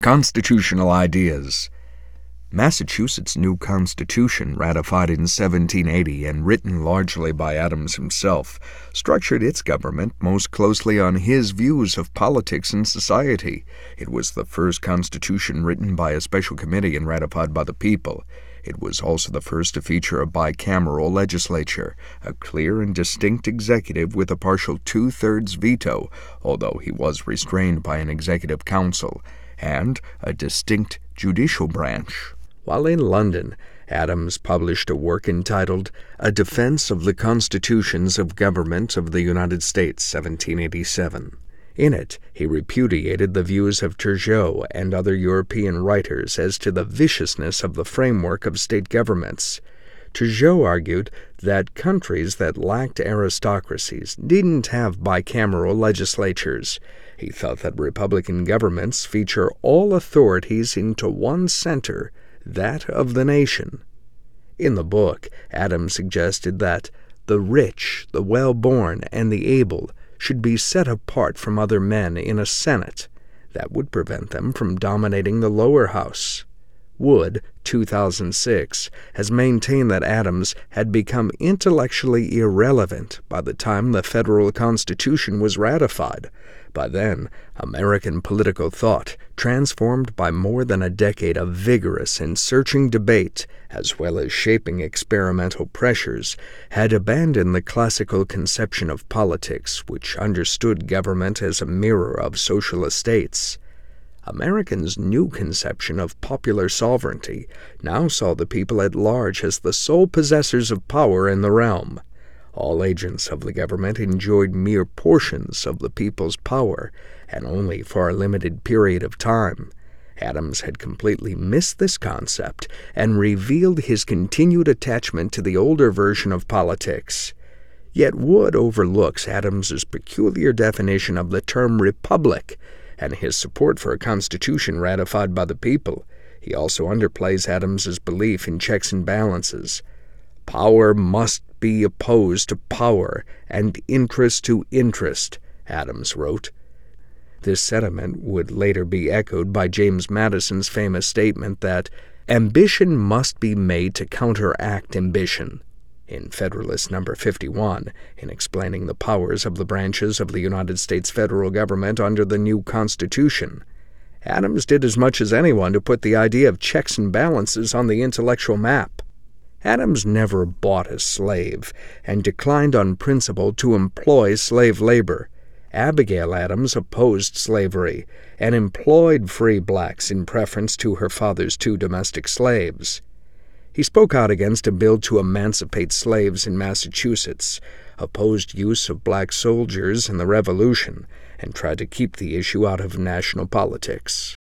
Constitutional ideas. Massachusetts' new Constitution, ratified in 1780 and written largely by Adams himself, structured its government most closely on his views of politics and society. It was the first constitution written by a special committee and ratified by the people. It was also the first to feature a bicameral legislature, a clear and distinct executive with a partial two-thirds veto, although he was restrained by an executive council, and a distinct judicial branch. While in London, Adams published a work entitled A Defense of the Constitutions of Government of the United States, 1787. In it, he repudiated the views of Turgot and other European writers as to the viciousness of the framework of state governments. Turgot argued that countries that lacked aristocracies needn't have bicameral legislatures. He thought that republican governments feature all authorities into one center, that of the nation. In the book, Adams suggested that the rich, the well-born, and the able should be set apart from other men in a Senate. That would prevent them from dominating the lower house. Wood, 2006, has maintained that Adams had become intellectually irrelevant by the time the federal Constitution was ratified. By then, American political thought, transformed by more than a decade of vigorous and searching debate, as well as shaping experimental pressures, had abandoned the classical conception of politics, which understood government as a mirror of social estates. Americans' new conception of popular sovereignty now saw the people at large as the sole possessors of power in the realm. All agents of the government enjoyed mere portions of the people's power, and only for a limited period of time. Adams had completely missed this concept and revealed his continued attachment to the older version of politics. Yet Wood overlooks Adams's peculiar definition of the term republic and his support for a constitution ratified by the people. He also underplays Adams's belief in checks and balances. Power must be opposed to power and interest to interest, Adams wrote. This sentiment would later be echoed by James Madison's famous statement that ambition must be made to counteract ambition, in Federalist No. 51, in explaining the powers of the branches of the United States federal government under the new Constitution. Adams did as much as anyone to put the idea of checks and balances on the intellectual map. Adams never bought a slave and declined on principle to employ slave labor. Abigail Adams opposed slavery and employed free blacks in preference to her father's 2 domestic slaves. He spoke out against a bill to emancipate slaves in Massachusetts, opposed use of black soldiers in the Revolution, and tried to keep the issue out of national politics.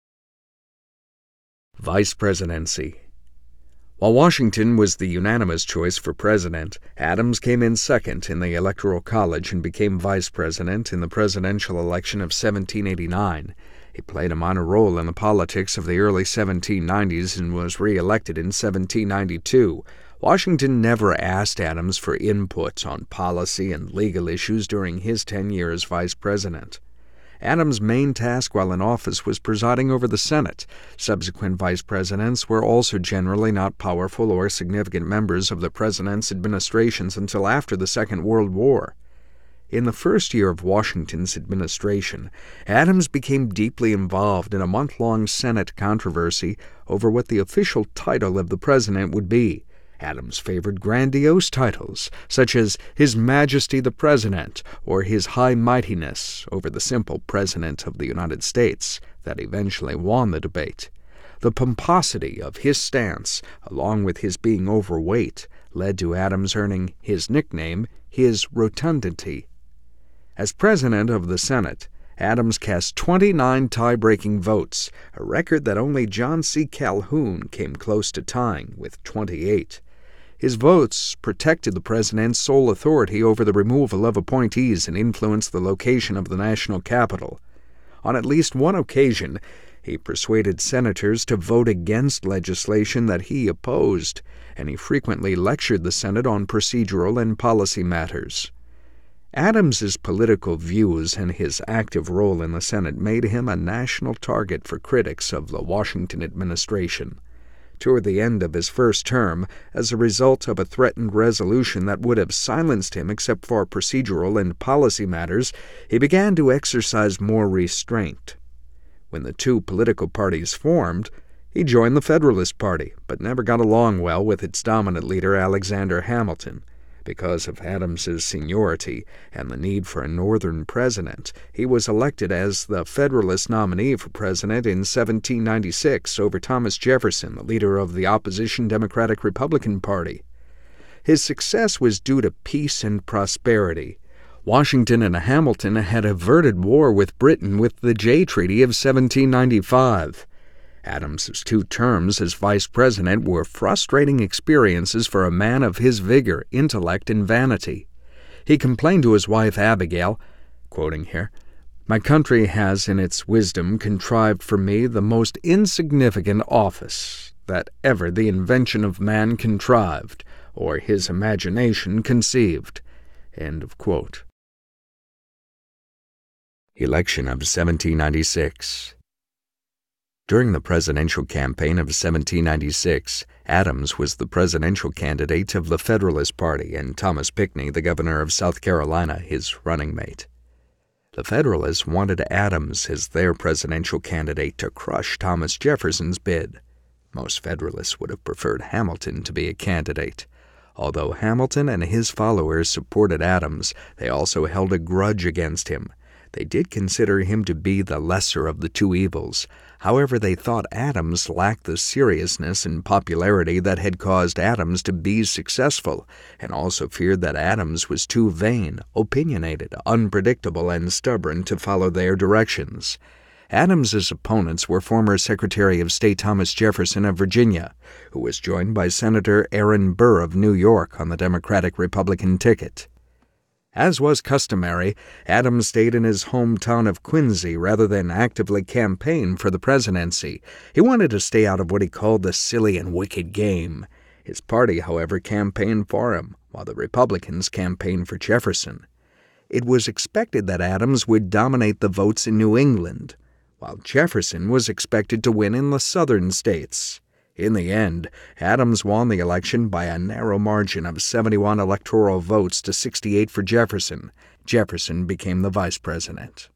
Vice Presidency. While Washington was the unanimous choice for president, Adams came in second in the Electoral College and became vice president in the presidential election of 1789. He played a minor role in the politics of the early 1790s and was re-elected in 1792. Washington never asked Adams for input on policy and legal issues during his 10 years as vice president. Adams' main task while in office was presiding over the Senate. Subsequent vice presidents were also generally not powerful or significant members of the president's administrations until after the Second World War. In the first year of Washington's administration, Adams became deeply involved in a month-long Senate controversy over what the official title of the president would be. Adams favored grandiose titles, such as His Majesty the President or His High Mightiness, over the simple President of the United States that eventually won the debate. The pomposity of his stance, along with his being overweight, led to Adams earning his nickname, His Rotundity. As president of the Senate, Adams cast 29 tie-breaking votes, a record that only John C. Calhoun came close to tying with 28. His votes protected the president's sole authority over the removal of appointees and influenced the location of the national capital. On at least one occasion, he persuaded senators to vote against legislation that he opposed, and he frequently lectured the Senate on procedural and policy matters. Adams's political views and his active role in the Senate made him a national target for critics of the Washington administration. Toward the end of his first term, as a result of a threatened resolution that would have silenced him except for procedural and policy matters, he began to exercise more restraint. When the two political parties formed, he joined the Federalist Party, but never got along well with its dominant leader, Alexander Hamilton. Because of Adams's seniority and the need for a Northern president, he was elected as the Federalist nominee for president in 1796 over Thomas Jefferson, the leader of the opposition Democratic-Republican Party. His success was due to peace and prosperity. Washington and Hamilton had averted war with Britain with the Jay Treaty of 1795. Adams's 2 terms as vice president were frustrating experiences for a man of his vigor, intellect, and vanity. He complained to his wife Abigail, quoting here, "My country has in its wisdom contrived for me the most insignificant office that ever the invention of man contrived, or his imagination conceived." End of quote. Election of 1796. During the presidential campaign of 1796, Adams was the presidential candidate of the Federalist Party and Thomas Pinckney, the governor of South Carolina, his running mate. The Federalists wanted Adams as their presidential candidate to crush Thomas Jefferson's bid. Most Federalists would have preferred Hamilton to be a candidate. Although Hamilton and his followers supported Adams, they also held a grudge against him. They did consider him to be the lesser of the 2 evils. However, they thought Adams lacked the seriousness and popularity that had caused Adams to be successful, and also feared that Adams was too vain, opinionated, unpredictable, and stubborn to follow their directions. Adams's opponents were former Secretary of State Thomas Jefferson of Virginia, who was joined by Senator Aaron Burr of New York on the Democratic-Republican ticket. As was customary, Adams stayed in his hometown of Quincy rather than actively campaign for the presidency. He wanted to stay out of what he called the silly and wicked game. His party, however, campaigned for him, while the Republicans campaigned for Jefferson. It was expected that Adams would dominate the votes in New England, while Jefferson was expected to win in the southern states. In the end, Adams won the election by a narrow margin of 71 electoral votes to 68 for Jefferson. Jefferson became the vice president.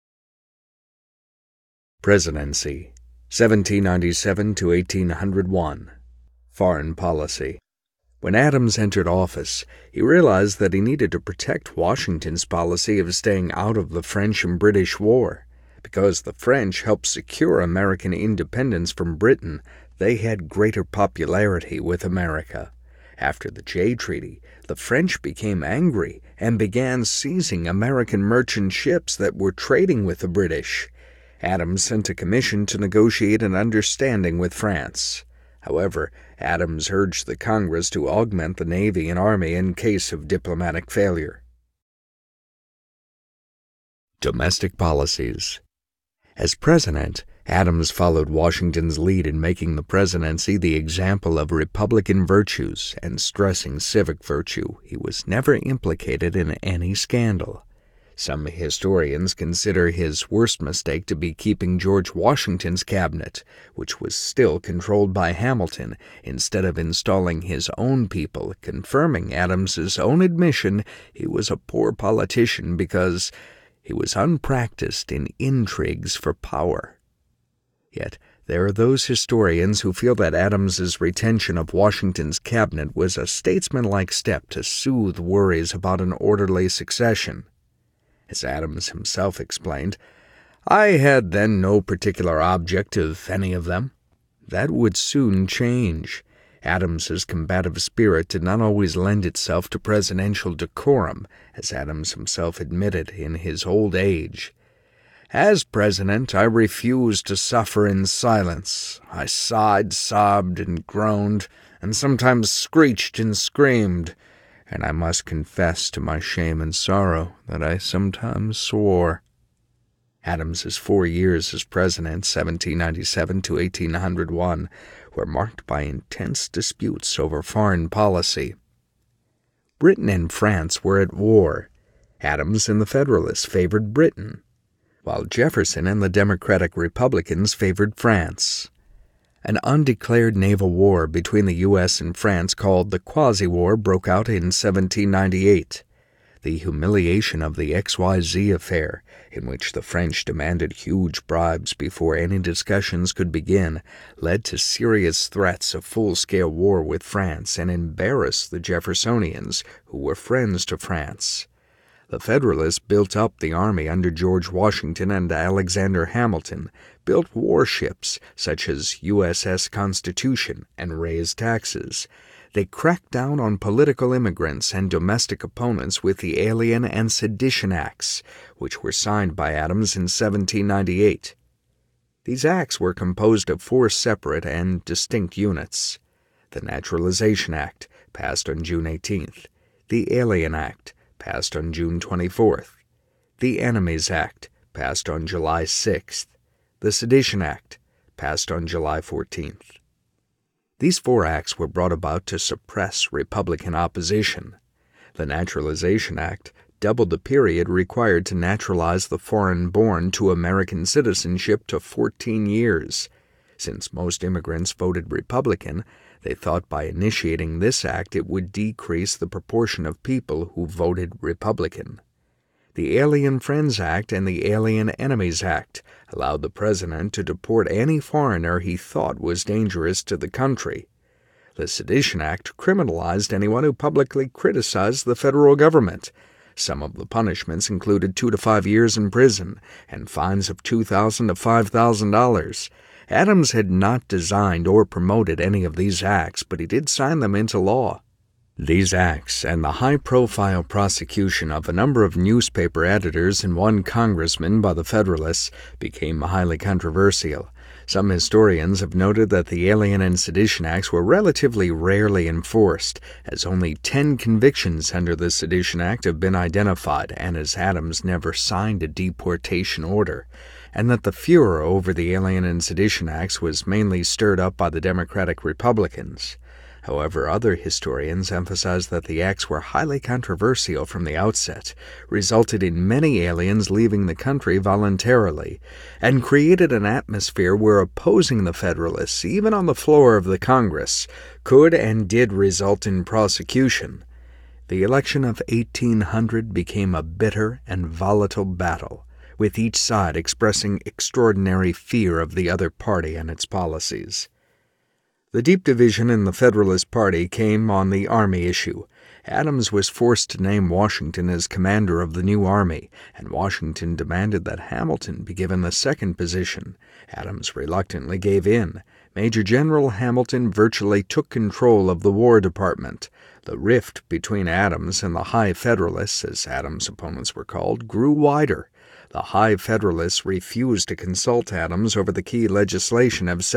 Presidency, 1797 to 1801. Foreign policy. When Adams entered office, he realized that he needed to protect Washington's policy of staying out of the French and British War. Because the French helped secure American independence from Britain, they had greater popularity with America. After the Jay Treaty, the French became angry and began seizing American merchant ships that were trading with the British. Adams sent a commission to negotiate an understanding with France. However, Adams urged the Congress to augment the Navy and Army in case of diplomatic failure. Domestic policies. As president, Adams followed Washington's lead in making the presidency the example of Republican virtues and stressing civic virtue. He was never implicated in any scandal. Some historians consider his worst mistake to be keeping George Washington's cabinet, which was still controlled by Hamilton, instead of installing his own people, confirming Adams's own admission he was a poor politician because he was unpracticed in intrigues for power. Yet there are those historians who feel that Adams's retention of Washington's cabinet was a statesmanlike step to soothe worries about an orderly succession. As Adams himself explained, "I had then no particular object of any of them. That would soon change." Adams's combative spirit did not always lend itself to presidential decorum, as Adams himself admitted in his old age. "As president, I refused to suffer in silence. I sighed, sobbed, and groaned, and sometimes screeched and screamed, and I must confess to my shame and sorrow that I sometimes swore." Adams's 4 years as president, 1797 to 1801, were marked by intense disputes over foreign policy. Britain and France were at war. Adams and the Federalists favored Britain, while Jefferson and the Democratic Republicans favored France. An undeclared naval war between the U.S. and France called the Quasi-War broke out in 1798. The humiliation of the XYZ affair, in which the French demanded huge bribes before any discussions could begin, led to serious threats of full-scale war with France and embarrassed the Jeffersonians, who were friends to France. The Federalists built up the army under George Washington and Alexander Hamilton, built warships such as USS Constitution, and raised taxes. They cracked down on political immigrants and domestic opponents with the Alien and Sedition Acts, which were signed by Adams in 1798. These acts were composed of 4 separate and distinct units: the Naturalization Act, passed on June 18th, the Alien Act, passed on June 24th, the Enemies Act, passed on July 6th, the Sedition Act, passed on July 14th. These 4 acts were brought about to suppress Republican opposition. The Naturalization Act doubled the period required to naturalize the foreign-born to American citizenship to 14 years. Since most immigrants voted Republican, they thought by initiating this act it would decrease the proportion of people who voted Republican. The Alien Friends Act and the Alien Enemies Act allowed the president to deport any foreigner he thought was dangerous to the country. The Sedition Act criminalized anyone who publicly criticized the federal government. Some of the punishments included 2 to 5 years in prison and fines of $2,000 to $5,000. Adams had not designed or promoted any of these acts, but he did sign them into law. These acts and the high-profile prosecution of a number of newspaper editors and one congressman by the Federalists became highly controversial. Some historians have noted that the Alien and Sedition Acts were relatively rarely enforced, as only 10 convictions under the Sedition Act have been identified, and as Adams never signed a deportation order, and that the furor over the Alien and Sedition Acts was mainly stirred up by the Democratic Republicans. However, other historians emphasize that the acts were highly controversial from the outset, resulted in many aliens leaving the country voluntarily, and created an atmosphere where opposing the Federalists, even on the floor of the Congress, could and did result in prosecution. The election of 1800 became a bitter and volatile battle, with each side expressing extraordinary fear of the other party and its policies. The deep division in the Federalist Party came on the Army issue. Adams was forced to name Washington as commander of the new army, and Washington demanded that Hamilton be given the second position. Adams reluctantly gave in. Major General Hamilton virtually took control of the War Department. The rift between Adams and the High Federalists, as Adams' opponents were called, grew wider. The High Federalists refused to consult Adams over the key legislation of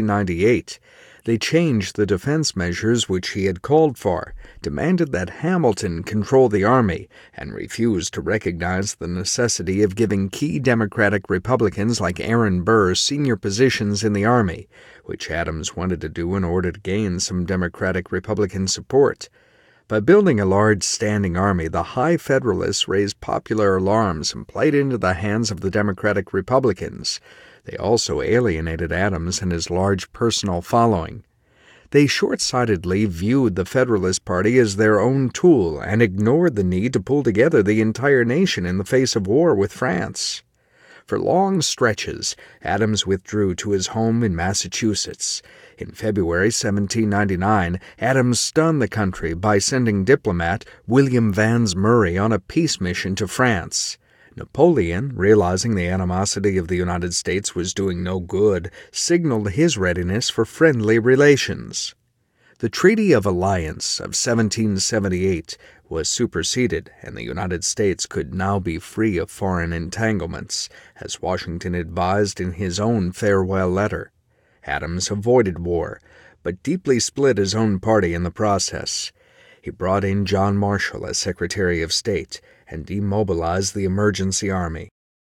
1798. They changed the defense measures which he had called for, demanded that Hamilton control the army, and refused to recognize the necessity of giving key Democratic Republicans like Aaron Burr senior positions in the army, which Adams wanted to do in order to gain some Democratic Republican support. By building a large standing army, the High Federalists raised popular alarms and played into the hands of the Democratic Republicans. They also alienated Adams and his large personal following. They short-sightedly viewed the Federalist Party as their own tool and ignored the need to pull together the entire nation in the face of war with France. For long stretches, Adams withdrew to his home in Massachusetts. In February 1799, Adams stunned the country by sending diplomat William Vans Murray on a peace mission to France. Napoleon, realizing the animosity of the United States was doing no good, signaled his readiness for friendly relations. The Treaty of Alliance of 1778 was superseded, and the United States could now be free of foreign entanglements, as Washington advised in his own farewell letter. Adams avoided war, but deeply split his own party in the process. He brought in John Marshall as Secretary of State and demobilized the emergency army.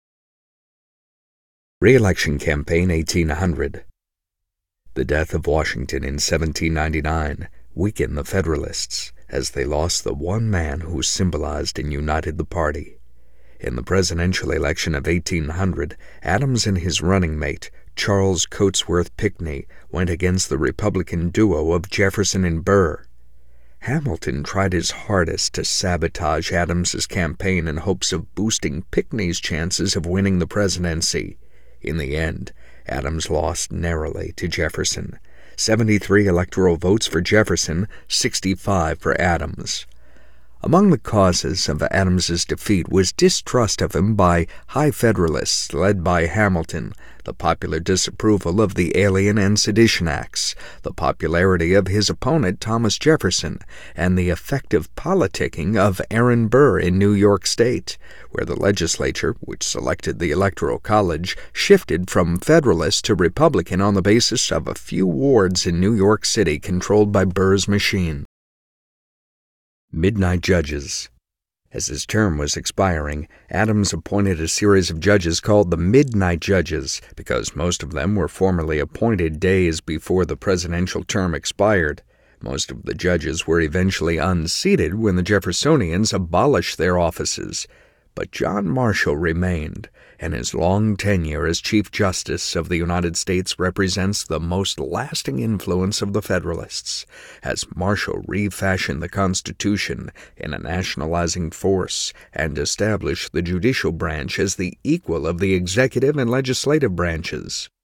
Re-election Campaign 1800. The death of Washington in 1799 weakened the Federalists, as they lost the one man who symbolized and united the party. In the presidential election of 1800, Adams and his running mate, Charles Cotesworth Pinckney, went against the Republican duo of Jefferson and Burr. Hamilton tried his hardest to sabotage Adams's campaign in hopes of boosting Pinckney's chances of winning the presidency. In the end, Adams lost narrowly to Jefferson. 73 electoral votes for Jefferson, 65 for Adams. Among the causes of Adams's defeat was distrust of him by high Federalists led by Hamilton, the popular disapproval of the Alien and Sedition Acts, the popularity of his opponent Thomas Jefferson, and the effective politicking of Aaron Burr in New York State, where the legislature, which selected the Electoral College, shifted from Federalist to Republican on the basis of a few wards in New York City controlled by Burr's machine. Midnight Judges. As his term was expiring, Adams appointed a series of judges called the Midnight Judges because most of them were formally appointed days before the presidential term expired. Most of the judges were eventually unseated when the Jeffersonians abolished their offices. But John Marshall remained, and his long tenure as Chief Justice of the United States represents the most lasting influence of the Federalists, as Marshall refashioned the Constitution in a nationalizing force and established the judicial branch as the equal of the executive and legislative branches.